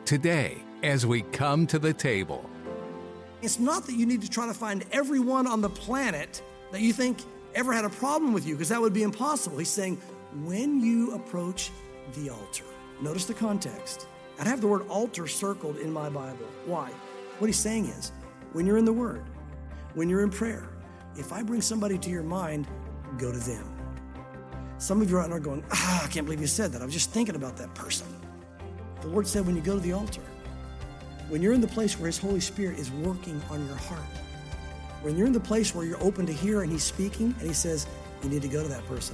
today as we come to the table. It's not that you need to try to find everyone on the planet that you think ever had a problem with you, because that would be impossible. He's saying, when you approach the altar, notice the context. I have the word altar circled in my Bible. Why? What he's saying is, when you're in the Word, when you're in prayer, if I bring somebody to your mind, go to them. Some of you right now are going, I can't believe you said that. I was just thinking about that person. The Lord said when you go to the altar, when you're in the place where His Holy Spirit is working on your heart, when you're in the place where you're open to hear and He's speaking and He says, you need to go to that person.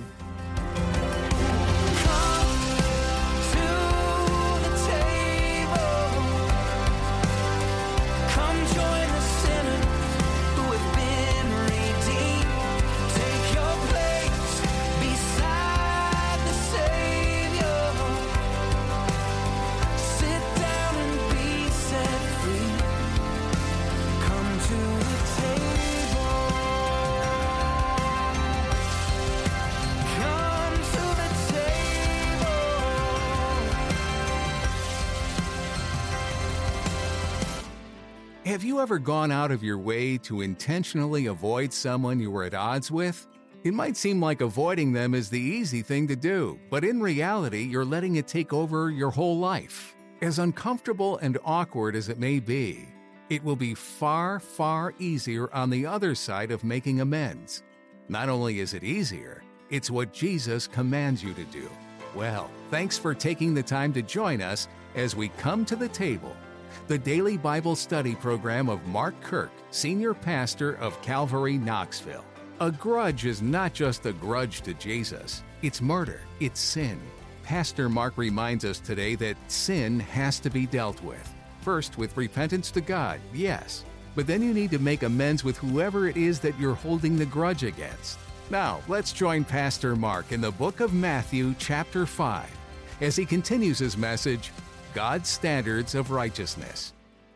Have you ever gone out of your way to intentionally avoid someone you were at odds with? It might seem like avoiding them is the easy thing to do, but in reality, you're letting it take over your whole life. As uncomfortable and awkward as it may be, it will be far, far easier on the other side of making amends. Not only is it easier, it's what Jesus commands you to do. Well, thanks for taking the time to join us as we come to the table. The daily Bible study program of Mark Kirk, Senior Pastor of Calvary, Knoxville. A grudge is not just a grudge to Jesus. It's murder. It's sin. Pastor Mark reminds us today that sin has to be dealt with. First, with repentance to God, yes. But then you need to make amends with whoever it is that you're holding the grudge against. Now, let's join Pastor Mark in the book of Matthew, chapter 5, as he continues his message, God's Standards of Righteousness.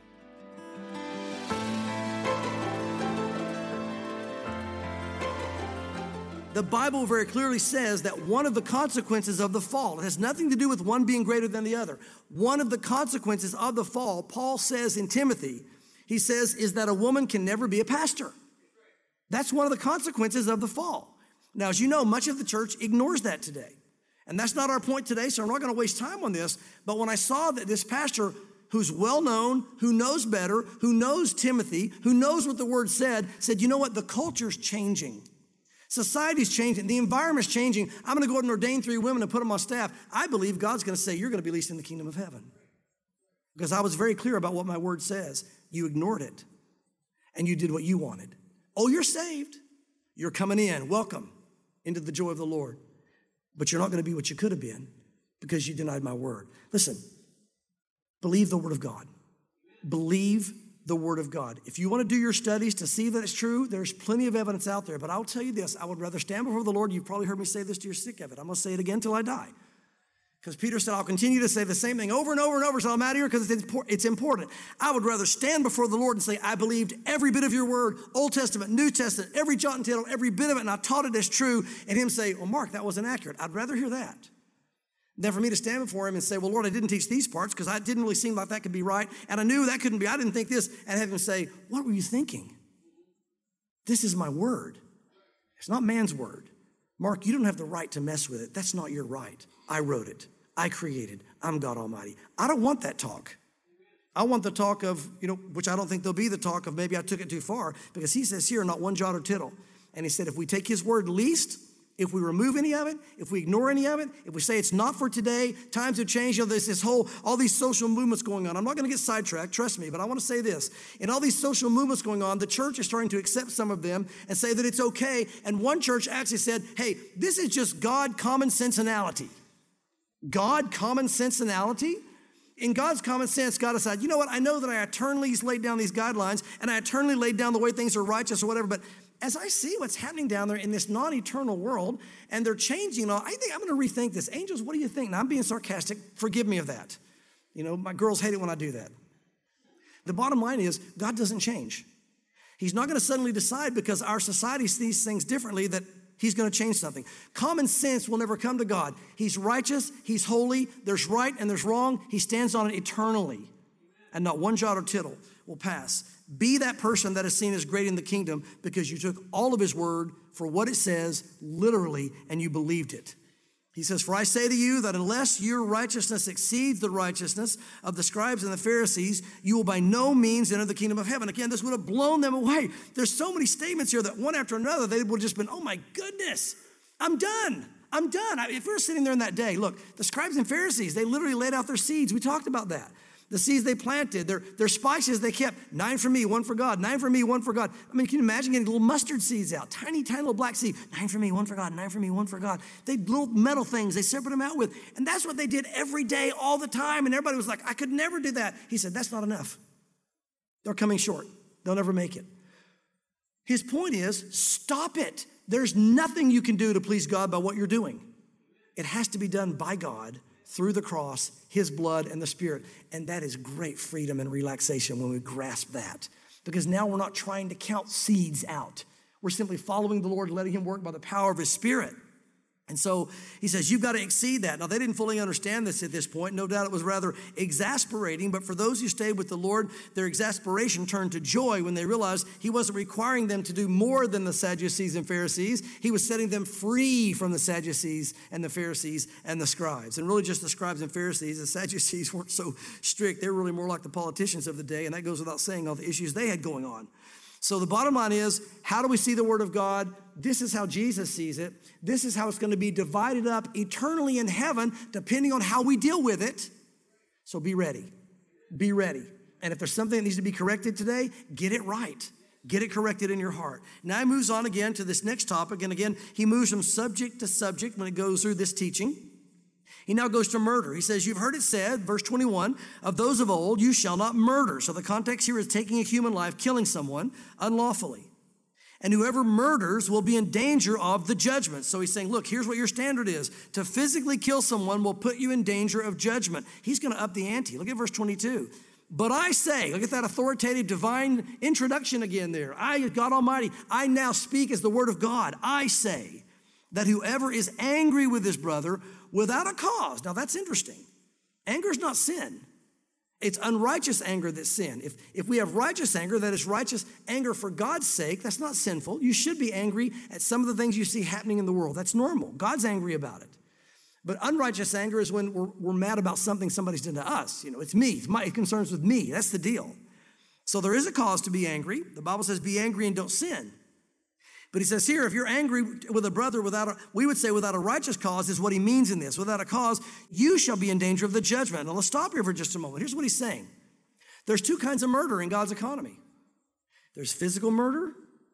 The Bible very clearly says that one of the consequences of the fall, it has nothing to do with one being greater than the other. One of the consequences of the fall, Paul says in Timothy, he says, is that a woman can never be a pastor. That's one of the consequences of the fall. Now, as you know, much of the church ignores that today. And that's not our point today, so I'm not going to waste time on this. But when I saw that this pastor who's well-known, who knows better, who knows Timothy, who knows what the Word said, you know what? The culture's changing. Society's changing. The environment's changing. I'm going to go ahead and ordain 3 women and put them on staff. I believe God's going to say, you're going to be least in the kingdom of heaven. Because I was very clear about what my Word says. You ignored it. And you did what you wanted. Oh, you're saved. You're coming in. Welcome into the joy of the Lord. But you're not going to be what you could have been because you denied my word. Listen, believe the word of God. Believe the word of God. If you want to do your studies to see that it's true, there's plenty of evidence out there. But I'll tell you this, I would rather stand before the Lord. You've probably heard me say this till you're sick of it. I'm going to say it again till I die. Because Peter said, I'll continue to say the same thing over and over and over until I'm out of here because it's important. I would rather stand before the Lord and say, I believed every bit of your word, Old Testament, New Testament, every jot and tittle, every bit of it, and I taught it as true, and him say, well, Mark, that wasn't accurate. I'd rather hear that than for me to stand before him and say, well, Lord, I didn't teach these parts because I didn't really seem like that could be right, and I knew that couldn't be. I didn't think this, and have him say, what were you thinking? This is my word. It's not man's word. Mark, you don't have the right to mess with it. That's not your right. I wrote it. I created. I'm God Almighty. I don't want that talk. I want the talk of, which I don't think there'll be the talk of maybe I took it too far, because he says here, not one jot or tittle. And he said, if we take his word least, if we remove any of it, if we ignore any of it, if we say it's not for today, times have changed, there's all these social movements going on. I'm not going to get sidetracked, trust me, but I want to say this. In all these social movements going on, the church is starting to accept some of them and say that it's okay. And one church actually said, hey, this is just God common sensenality. God common sensenality? In God's common sense, God decided, you know what, I know that I eternally laid down these guidelines and I eternally laid down the way things are righteous or whatever, but as I see what's happening down there in this non-eternal world and they're changing, I think I'm going to rethink this. Angels, what do you think? Now, I'm being sarcastic. Forgive me of that. My girls hate it when I do that. The bottom line is God doesn't change. He's not going to suddenly decide because our society sees things differently that He's going to change something. Common sense will never come to God. He's righteous, he's holy, there's right and there's wrong. He stands on it eternally, and not one jot or tittle will pass. Be that person that is seen as great in the kingdom because you took all of his word for what it says literally and you believed it. He says, for I say to you that unless your righteousness exceeds the righteousness of the scribes and the Pharisees, you will by no means enter the kingdom of heaven. Again, this would have blown them away. There's so many statements here that one after another, they would have just been, oh my goodness, I'm done. If we were sitting there in that day, look, the scribes and Pharisees, they literally laid out their seeds. We talked about that. The seeds they planted, their spices they kept, 9 for me, 1 for God, 9 for me, 1 for God. I mean, can you imagine getting little mustard seeds out, tiny little black seed, 9 for me, 1 for God, 9 for me, 1 for God. They little metal things, they separated them out with. And that's what they did every day, all the time. And everybody was like, I could never do that. He said, that's not enough. They're coming short. They'll never make it. His point is, stop it. There's nothing you can do to please God by what you're doing. It has to be done by God through the cross, his blood, and the Spirit. And that is great freedom and relaxation when we grasp that. Because now we're not trying to count seeds out. We're simply following the Lord and letting him work by the power of his Spirit. And so he says, you've got to exceed that. Now, they didn't fully understand this at this point. No doubt it was rather exasperating. But for those who stayed with the Lord, their exasperation turned to joy when they realized he wasn't requiring them to do more than the Sadducees and Pharisees. He was setting them free from the Sadducees and the Pharisees and the scribes. And really just the scribes and Pharisees. The Sadducees weren't so strict. They were really more like the politicians of the day. And that goes without saying, all the issues they had going on. So the bottom line is, how do we see the Word of God? This is how Jesus sees it. This is how it's going to be divided up eternally in heaven, depending on how we deal with it. So be ready. Be ready. And if there's something that needs to be corrected today, get it right. Get it corrected in your heart. Now he moves on again to this next topic. And again, he moves from subject to subject when it goes through this teaching. He now goes to murder. He says, you've heard it said, verse 21, of those of old, you shall not murder. So the context here is taking a human life, killing someone unlawfully. And whoever murders will be in danger of the judgment. So he's saying, look, here's what your standard is. To physically kill someone will put you in danger of judgment. He's going to up the ante. Look at verse 22. But I say, look at that authoritative divine introduction again there. I, God Almighty, I now speak as the word of God. I say that whoever is angry with his brother without a cause. Now that's interesting. Anger is not sin. It's unrighteous anger that's sin. If we have righteous anger, that is righteous anger for God's sake, that's not sinful. You should be angry at some of the things you see happening in the world. That's normal. God's angry about it. But unrighteous anger is when we're mad about something somebody's done to us. You know, it's me. It concerns with me. That's the deal. So there is a cause to be angry. The Bible says be angry and don't sin. But he says here, if you're angry with a brother we would say without a righteous cause is what he means in this. Without a cause, you shall be in danger of the judgment. Now let's stop here for just a moment. Here's what he's saying. There's 2 kinds of murder in God's economy. There's physical murder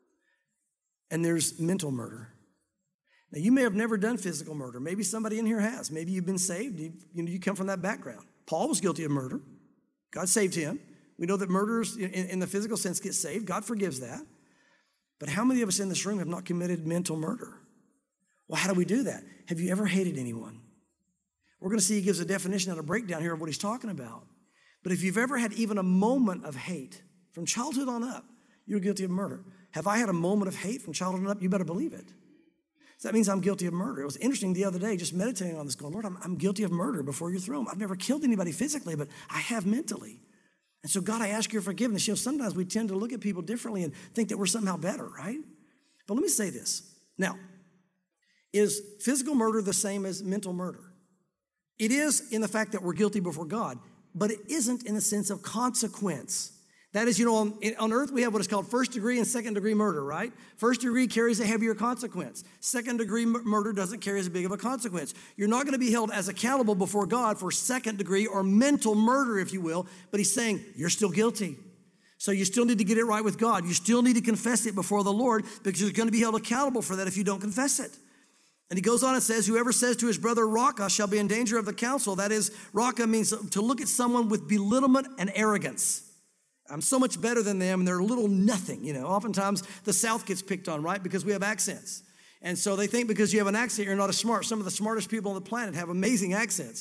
and there's mental murder. Now you may have never done physical murder. Maybe somebody in here has. Maybe you've been saved. You come from that background. Paul was guilty of murder. God saved him. We know that murderers in the physical sense get saved. God forgives that. But how many of us in this room have not committed mental murder? Well, how do we do that? Have you ever hated anyone? We're going to see he gives a definition and a breakdown here of what he's talking about. But if you've ever had even a moment of hate, from childhood on up, you're guilty of murder. Have I had a moment of hate from childhood on up? You better believe it. So that means I'm guilty of murder. It was interesting the other day, just meditating on this, going, Lord, I'm guilty of murder before your throne. I've never killed anybody physically, but I have mentally. And so, God, I ask your forgiveness. You know, sometimes we tend to look at people differently and think that we're somehow better, right? But let me say this. Now, is physical murder the same as mental murder? It is in the fact that we're guilty before God, but it isn't in the sense of consequence. That is, you know, on earth we have what is called first degree and second degree murder, right? First degree carries a heavier consequence. Second degree murder doesn't carry as big of a consequence. You're not going to be held as accountable before God for second degree or mental murder, if you will, but he's saying you're still guilty. So you still need to get it right with God. You still need to confess it before the Lord because you're going to be held accountable for that if you don't confess it. And he goes on and says, whoever says to his brother, Raka, shall be in danger of the council. That is, Raka means to look at someone with belittlement and arrogance. I'm so much better than them, and they're a little nothing. You know, oftentimes the South gets picked on, right? Because we have accents. And so they think because you have an accent, you're not as smart. Some of the smartest people on the planet have amazing accents.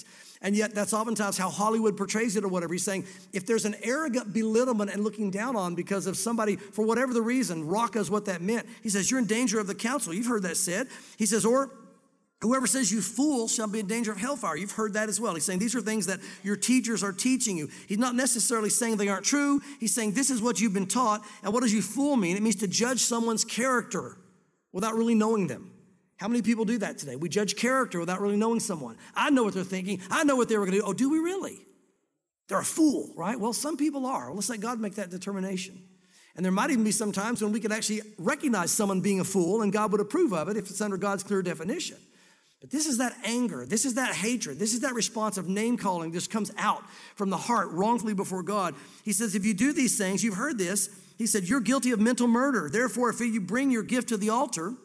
And yet that's oftentimes how Hollywood portrays it or whatever. He's saying if there's an arrogant belittlement and looking down on because of somebody, for whatever the reason, Raka is what that meant. He says, you're in danger of the council. You've heard that said. He says, or whoever says you fool shall be in danger of hellfire. You've heard that as well. He's saying these are things that your teachers are teaching you. He's not necessarily saying they aren't true. He's saying this is what you've been taught. And what does you fool mean? It means to judge someone's character without really knowing them. How many people do that today? We judge character without really knowing someone. I know what they're thinking. I know what they were going to do. Oh, do we really? They're a fool, right? Well, some people are. Well, let's let God make that determination. And there might even be some times when we could actually recognize someone being a fool and God would approve of it if it's under God's clear definition. But this is that anger. This is that hatred. This is that response of name calling. This comes out from the heart wrongfully before God. He says, if you do these things, you've heard this. He said, you're guilty of mental murder. Therefore, if you bring your gift to the altar,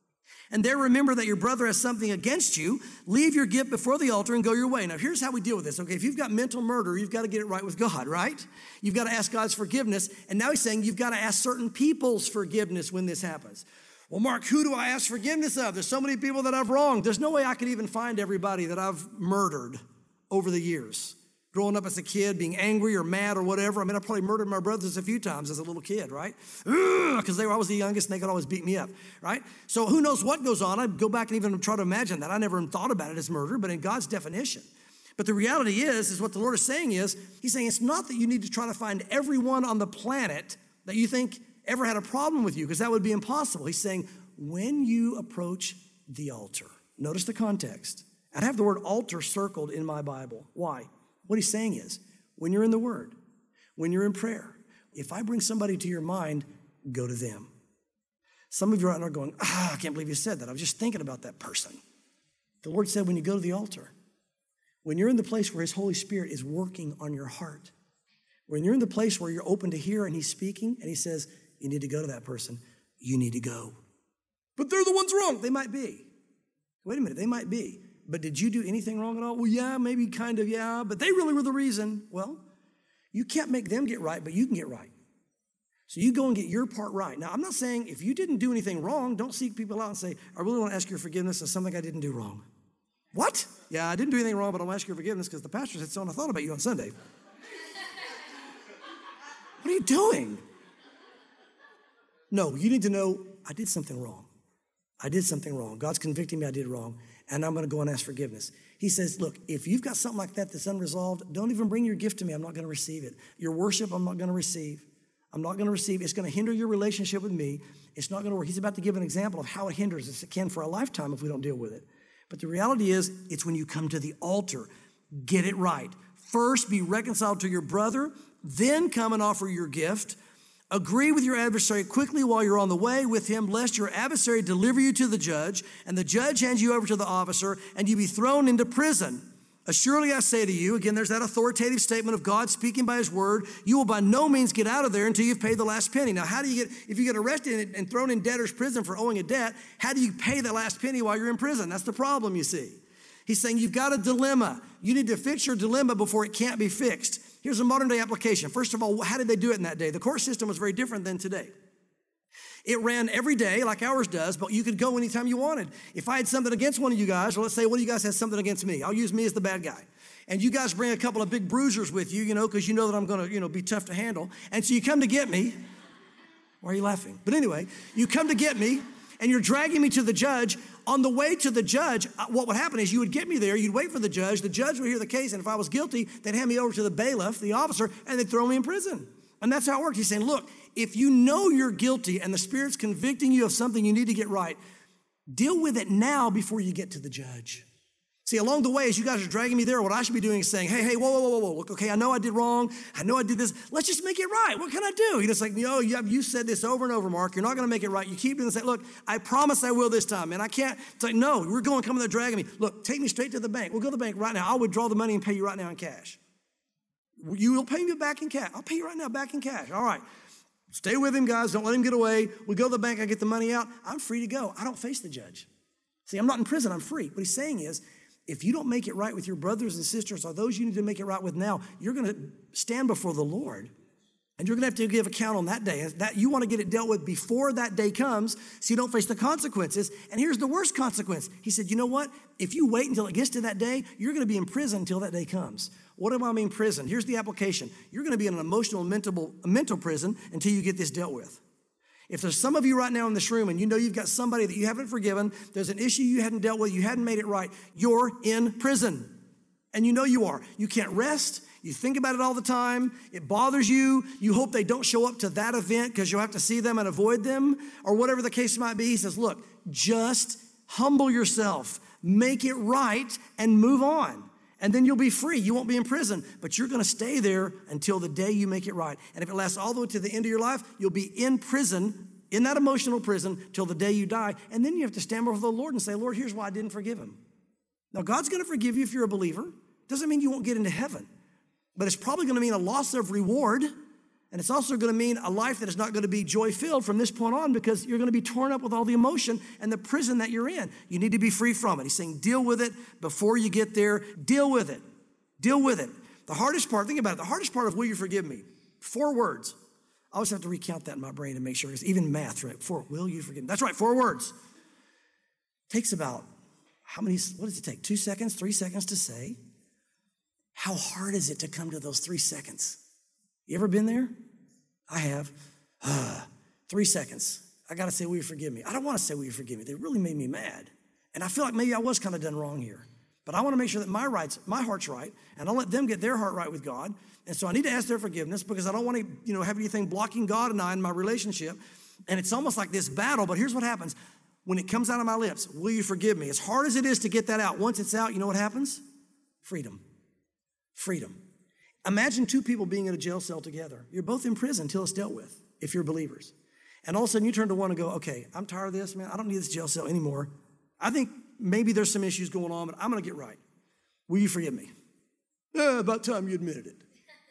and there remember that your brother has something against you, leave your gift before the altar and go your way. Now, here's how we deal with this, okay? If you've got mental murder, you've got to get it right with God, right? You've got to ask God's forgiveness. And now he's saying you've got to ask certain people's forgiveness when this happens. Well, Mark, who do I ask forgiveness of? There's so many people that I've wronged. There's no way I could even find everybody that I've murdered over the years. Growing up as a kid, being angry or mad or whatever. I mean, I probably murdered my brothers a few times as a little kid, right? Because I was the youngest and they could always beat me up, right? So who knows what goes on? I'd go back and even try to imagine that. I never thought about it as murder, but in God's definition. But the reality is what the Lord is saying is, he's saying it's not that you need to try to find everyone on the planet that you think ever had a problem with you, because that would be impossible. He's saying, when you approach the altar, notice the context. I'd have the word altar circled in my Bible. Why? What he's saying is, when you're in the Word, when you're in prayer, if I bring somebody to your mind, go to them. Some of you are out there going, I can't believe you said that. I was just thinking about that person. The Lord said when you go to the altar, when you're in the place where his Holy Spirit is working on your heart, when you're in the place where you're open to hear and he's speaking and he says, you need to go to that person, you need to go. But they're the ones wrong. They might be. Wait a minute, they might be. But did you do anything wrong at all? Well, yeah, maybe kind of, yeah, but they really were the reason. Well, you can't make them get right, but you can get right. So you go and get your part right. Now, I'm not saying if you didn't do anything wrong, don't seek people out and say, I really want to ask your forgiveness of something I didn't do wrong. What? Yeah, I didn't do anything wrong, but I'll ask your forgiveness because the pastor said so and I thought about you on Sunday. What are you doing? No, you need to know I did something wrong. I did something wrong. God's convicting me I did wrong, and I'm going to go and ask forgiveness. He says, look, if you've got something like that that's unresolved, don't even bring your gift to me. I'm not going to receive it. Your worship, I'm not going to receive. I'm not going to receive. It's going to hinder your relationship with me. It's not going to work. He's about to give an example of how it hinders us. It can for a lifetime if we don't deal with it. But the reality is, it's when you come to the altar, get it right. First, be reconciled to your brother, then come and offer your gift. Agree with your adversary quickly while you're on the way with him, lest your adversary deliver you to the judge, and the judge hands you over to the officer, and you be thrown into prison. Surely I say to you, again, there's that authoritative statement of God speaking by his word, you will by no means get out of there until you've paid the last penny. Now, how do you get, if you get arrested and thrown in debtor's prison for owing a debt, how do you pay the last penny while you're in prison? That's the problem, you see. He's saying you've got a dilemma. You need to fix your dilemma before it can't be fixed. Here's a modern day application. First of all, how did they do it in that day? The court system was very different than today. It ran every day like ours does, but you could go anytime you wanted. If I had something against one of you guys, or let's say one of you guys has something against me, I'll use me as the bad guy. And you guys bring a couple of big bruisers with you, because you know that I'm going to, be tough to handle. And so you come to get me. Why are you laughing? But anyway, you come to get me, and you're dragging me to the judge. On the way to the judge, what would happen is you would get me there, you'd wait for the judge would hear the case, and if I was guilty, they'd hand me over to the bailiff, the officer, and they'd throw me in prison. And that's how it works. He's saying, look, if you know you're guilty and the Spirit's convicting you of something you need to get right, deal with it now before you get to the judge. See, along the way, as you guys are dragging me there, what I should be doing is saying, hey, whoa. Look, okay, I know I did wrong. I know I did this. Let's just make it right. What can I do? He's like, you said this over and over, Mark. You're not going to make it right. You keep doing this. Look, I promise I will this time, man. I can't. It's like, no, we're coming there dragging me. Look, take me straight to the bank. We'll go to the bank right now. I'll withdraw the money and pay you right now in cash. You will pay me back in cash. I'll pay you right now back in cash. All right. Stay with him, guys. Don't let him get away. We go to the bank. I get the money out. I'm free to go. I don't face the judge. See, I'm not in prison. I'm free. What he's saying is, if you don't make it right with your brothers and sisters or those you need to make it right with now, you're going to stand before the Lord. And you're going to have to give account on that day. That you want to get it dealt with before that day comes so you don't face the consequences. And here's the worst consequence. He said, you know what? If you wait until it gets to that day, you're going to be in prison until that day comes. What do I mean prison? Here's the application. You're going to be in an emotional, mental prison until you get this dealt with. If there's some of you right now in this room and you know you've got somebody that you haven't forgiven, there's an issue you hadn't dealt with, you hadn't made it right, you're in prison. And you know you are. You can't rest. You think about it all the time. It bothers you. You hope they don't show up to that event because you'll have to see them and avoid them or whatever the case might be. He says, look, just humble yourself, make it right, and move on. And then you'll be free. You won't be in prison, but you're going to stay there until the day you make it right. And if it lasts all the way to the end of your life, you'll be in prison, in that emotional prison, till the day you die. And then you have to stand before the Lord and say, Lord, here's why I didn't forgive him. Now, God's going to forgive you if you're a believer. Doesn't mean you won't get into heaven. But it's probably going to mean a loss of reward. And it's also going to mean a life that is not going to be joy-filled from this point on because you're going to be torn up with all the emotion and the prison that you're in. You need to be free from it. He's saying deal with it before you get there. Deal with it. Deal with it. The hardest part, think about it, the hardest part of will you forgive me? 4 words. I always have to recount that in my brain to make sure. It's even math, right? 4, will you forgive me? That's right, 4 words. Takes about, what does it take? 2 seconds, 3 seconds to say? How hard is it to come to those 3 seconds? You ever been there? I have. 3 seconds. I got to say, will you forgive me? I don't want to say, will you forgive me? They really made me mad. And I feel like maybe I was kind of done wrong here. But I want to make sure that my heart's right, and I'll let them get their heart right with God. And so I need to ask their forgiveness because I don't want to, have anything blocking God and I in my relationship. And it's almost like this battle, but here's what happens. When it comes out of my lips, will you forgive me? As hard as it is to get that out, once it's out, you know what happens? Freedom. Freedom. Imagine 2 people being in a jail cell together. You're both in prison until it's dealt with, if you're believers. And all of a sudden you turn to one and go, okay, I'm tired of this, man. I don't need this jail cell anymore. I think maybe there's some issues going on, but I'm going to get right. Will you forgive me? About time you admitted it.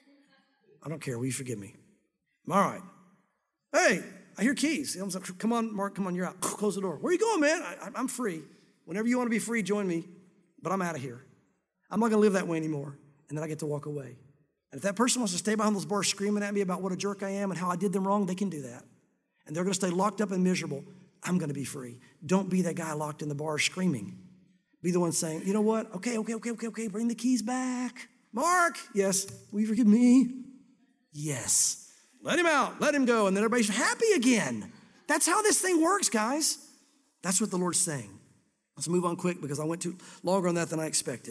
I don't care. Will you forgive me? All right. Hey, I hear keys. Come on, Mark, come on, you're out. Close the door. Where are you going, man? I'm free. Whenever you want to be free, join me, but I'm out of here. I'm not going to live that way anymore. And then I get to walk away. And if that person wants to stay behind those bars screaming at me about what a jerk I am and how I did them wrong, they can do that. And they're going to stay locked up and miserable. I'm going to be free. Don't be that guy locked in the bar screaming. Be the one saying, you know what? Okay, bring the keys back. Mark, yes. Will you forgive me? Yes. Let him out. Let him go. And then everybody's happy again. That's how this thing works, guys. That's what the Lord's saying. Let's move on quick because I went too longer on that than I expected.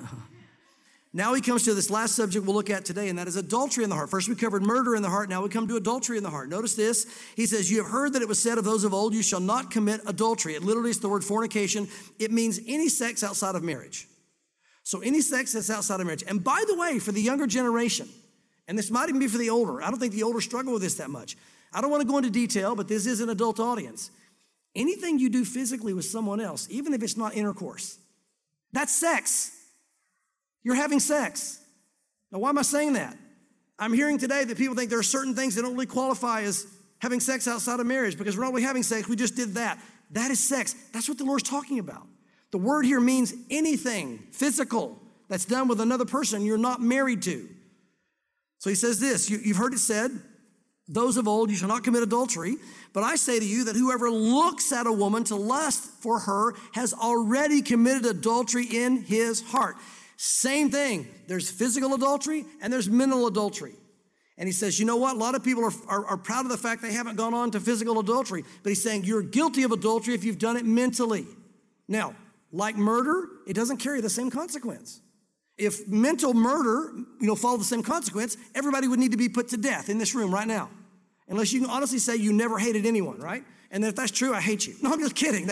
Now he comes to this last subject we'll look at today, and that is adultery in the heart. First we covered murder in the heart. Now we come to adultery in the heart. Notice this. He says, you have heard that it was said of those of old, you shall not commit adultery. It literally is the word fornication. It means any sex outside of marriage. So any sex that's outside of marriage. And by the way, for the younger generation, and this might even be for the older, I don't think the older struggle with this that much. I don't want to go into detail, but this is an adult audience. Anything you do physically with someone else, even if it's not intercourse, that's sex. You're having sex. Now, why am I saying that? I'm hearing today that people think there are certain things that don't really qualify as having sex outside of marriage because we're not really having sex, we just did that. That is sex. That's what the Lord's talking about. The word here means anything physical that's done with another person you're not married to. So he says this, you've heard it said, those of old, you shall not commit adultery. But I say to you that whoever looks at a woman to lust for her has already committed adultery in his heart. Same thing. There's physical adultery and there's mental adultery. And he says, you know what? A lot of people are proud of the fact they haven't gone on to physical adultery. But he's saying you're guilty of adultery if you've done it mentally. Now, like murder, it doesn't carry the same consequence. If mental murder, followed the same consequence, everybody would need to be put to death in this room right now. Unless you can honestly say you never hated anyone, right? And then if that's true, I hate you. No, I'm just kidding.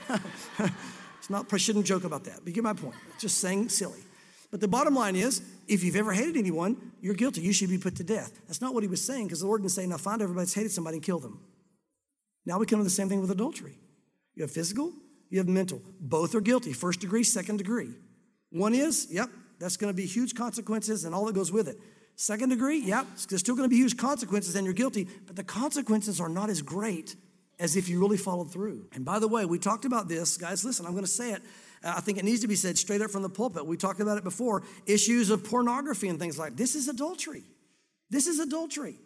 I shouldn't joke about that, but you get my point. Just saying silly. But the bottom line is, if you've ever hated anyone, you're guilty. You should be put to death. That's not what he was saying, because the Lord didn't say, now find everybody that's hated somebody and kill them. Now we come to the same thing with adultery. You have physical, you have mental. Both are guilty, 1st degree, 2nd degree. One is, that's going to be huge consequences and all that goes with it. 2nd degree, there's still going to be huge consequences and you're guilty, but the consequences are not as great as if you really followed through. And by the way, we talked about this. Guys, listen, I'm going to say it. I think it needs to be said straight up from the pulpit. We talked about it before. Issues of pornography and things like this is adultery. This is adultery.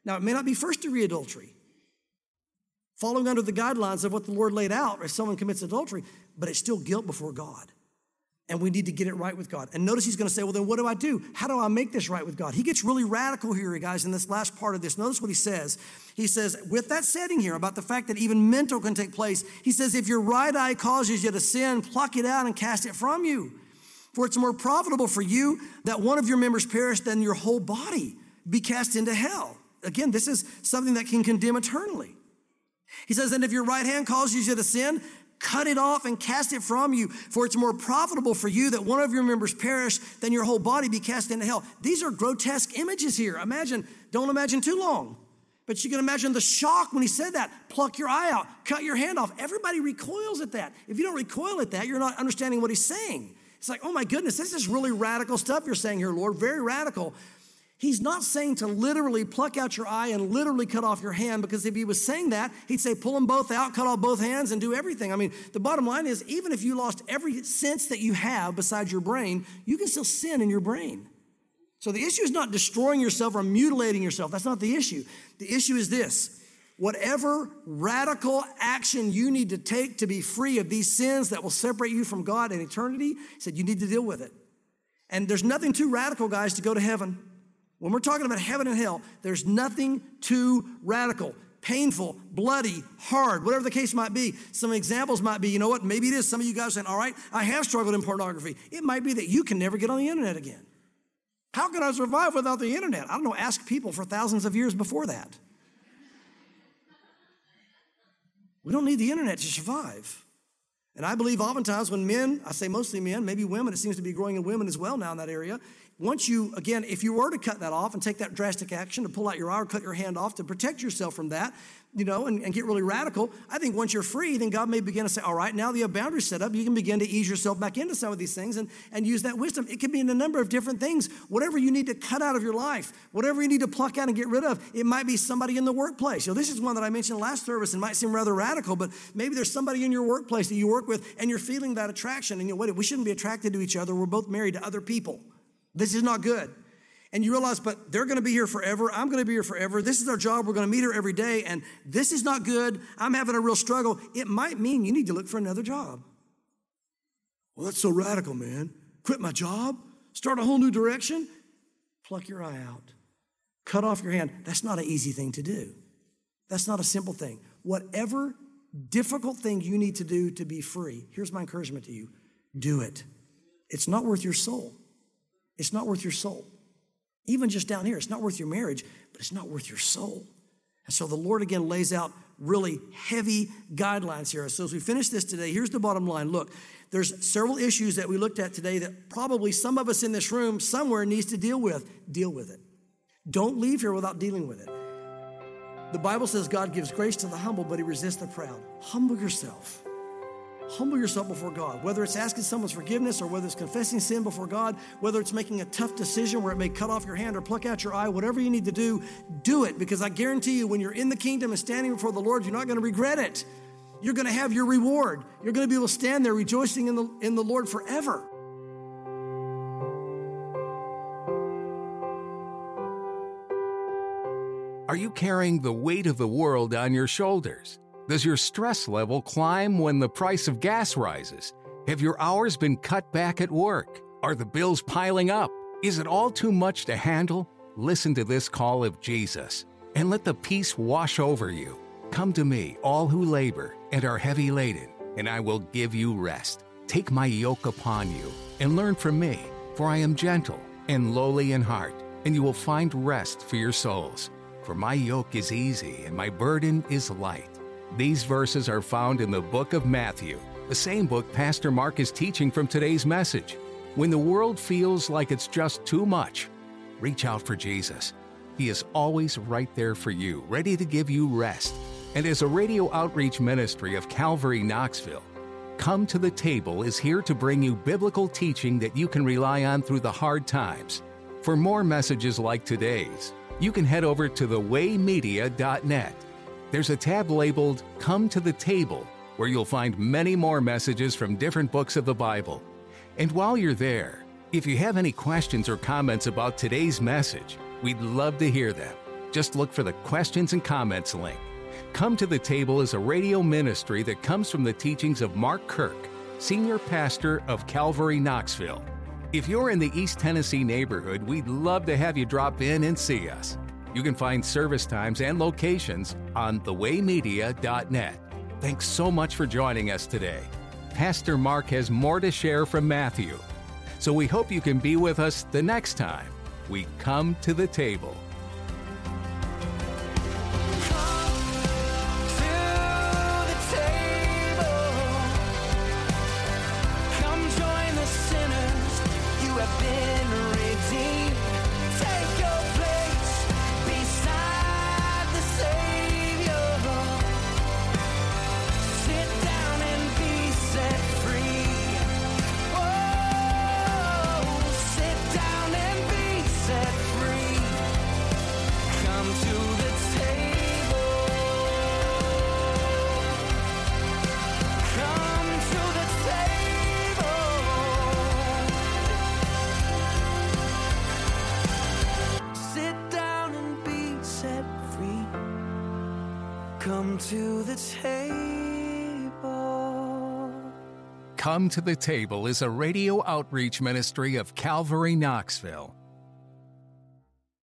Now, it may not be first-degree adultery, following under the guidelines of what the Lord laid out if someone commits adultery, but it's still guilt before God. And we need to get it right with God. And notice he's going to say, well, then what do I do? How do I make this right with God? He gets really radical here, guys, in this last part of this. Notice what he says. He says, with that setting here about the fact that even mental can take place, he says, if your right eye causes you to sin, pluck it out and cast it from you. For it's more profitable for you that one of your members perish than your whole body be cast into hell. Again, this is something that can condemn eternally. He says, and if your right hand causes you to sin, cut it off and cast it from you, for it's more profitable for you that one of your members perish than your whole body be cast into hell. These are grotesque images here. Don't imagine too long, but you can imagine the shock when he said that. Pluck your eye out, cut your hand off. Everybody recoils at that. If you don't recoil at that, you're not understanding what he's saying. It's like, oh my goodness, this is really radical stuff you're saying here, Lord, very radical. He's not saying to literally pluck out your eye and literally cut off your hand, because if he was saying that, he'd say pull them both out, cut off both hands, and do everything. I mean, the bottom line is, even if you lost every sense that you have besides your brain, you can still sin in your brain. So the issue is not destroying yourself or mutilating yourself. That's not the issue. The issue is this. Whatever radical action you need to take to be free of these sins that will separate you from God in eternity, he said you need to deal with it. And there's nothing too radical, guys, to go to heaven. When we're talking about heaven and hell, there's nothing too radical, painful, bloody, hard, whatever the case might be. Some examples might be, you know what, maybe it is. Some of you guys are saying, all right, I have struggled in pornography. It might be that you can never get on the internet again. How can I survive without the internet? I don't know, ask people for thousands of years before that. We don't need the internet to survive. And I believe oftentimes when men, I say mostly men, maybe women, it seems to be growing in women as well now in that area. Once you, again, if you were to cut that off and take that drastic action to pull out your eye or cut your hand off to protect yourself from that, and get really radical, I think once you're free, then God may begin to say, all right, now that you have boundaries set up, you can begin to ease yourself back into some of these things and use that wisdom. It could be in a number of different things. Whatever you need to cut out of your life, whatever you need to pluck out and get rid of, it might be somebody in the workplace. This is one that I mentioned last service and might seem rather radical, but maybe there's somebody in your workplace that you work with and you're feeling that attraction. And wait, we shouldn't be attracted to each other. We're both married to other people. This is not good. And you realize, but they're going to be here forever. I'm going to be here forever. This is our job. We're going to meet here every day. And this is not good. I'm having a real struggle. It might mean you need to look for another job. Well, that's so radical, man. Quit my job? Start a whole new direction? Pluck your eye out. Cut off your hand. That's not an easy thing to do. That's not a simple thing. Whatever difficult thing you need to do to be free, here's my encouragement to you. Do it. It's not worth your soul. It's not worth your soul. Even just down here, it's not worth your marriage, but it's not worth your soul. And so the Lord again lays out really heavy guidelines here. So as we finish this today, here's the bottom line. Look, there's several issues that we looked at today that probably some of us in this room somewhere needs to deal with. Deal with it. Don't leave here without dealing with it. The Bible says God gives grace to the humble, but he resists the proud. Humble yourself. Humble yourself before God, whether it's asking someone's forgiveness or whether it's confessing sin before God, whether it's making a tough decision where it may cut off your hand or pluck out your eye, whatever you need to do, do it. Because I guarantee you, when you're in the kingdom and standing before the Lord, you're not going to regret it. You're going to have your reward. You're going to be able to stand there rejoicing in the Lord forever. Are you carrying the weight of the world on your shoulders? Does your stress level climb when the price of gas rises? Have your hours been cut back at work? Are the bills piling up? Is it all too much to handle? Listen to this call of Jesus and let the peace wash over you. Come to me, all who labor and are heavy laden, and I will give you rest. Take my yoke upon you and learn from me, for I am gentle and lowly in heart, and you will find rest for your souls. For my yoke is easy and my burden is light. These verses are found in the book of Matthew, the same book Pastor Mark is teaching from today's message. When the world feels like it's just too much, reach out for Jesus. He is always right there for you, ready to give you rest. And as a radio outreach ministry of Calvary Knoxville, Come to the Table is here to bring you biblical teaching that you can rely on through the hard times. For more messages like today's, you can head over to thewaymedia.net. There's a tab labeled Come to the Table, where you'll find many more messages from different books of the Bible. And while you're there, if you have any questions or comments about today's message, we'd love to hear them. Just look for the questions and comments link. Come to the Table is a radio ministry that comes from the teachings of Mark Kirk, Senior Pastor of Calvary Knoxville. If you're in the East Tennessee neighborhood, we'd love to have you drop in and see us. You can find service times and locations on thewaymedia.net. Thanks so much for joining us today. Pastor Mark has more to share from Matthew. So we hope you can be with us the next time we come to the table. Come to the table. Come to the Table is a radio outreach ministry of Calvary Knoxville.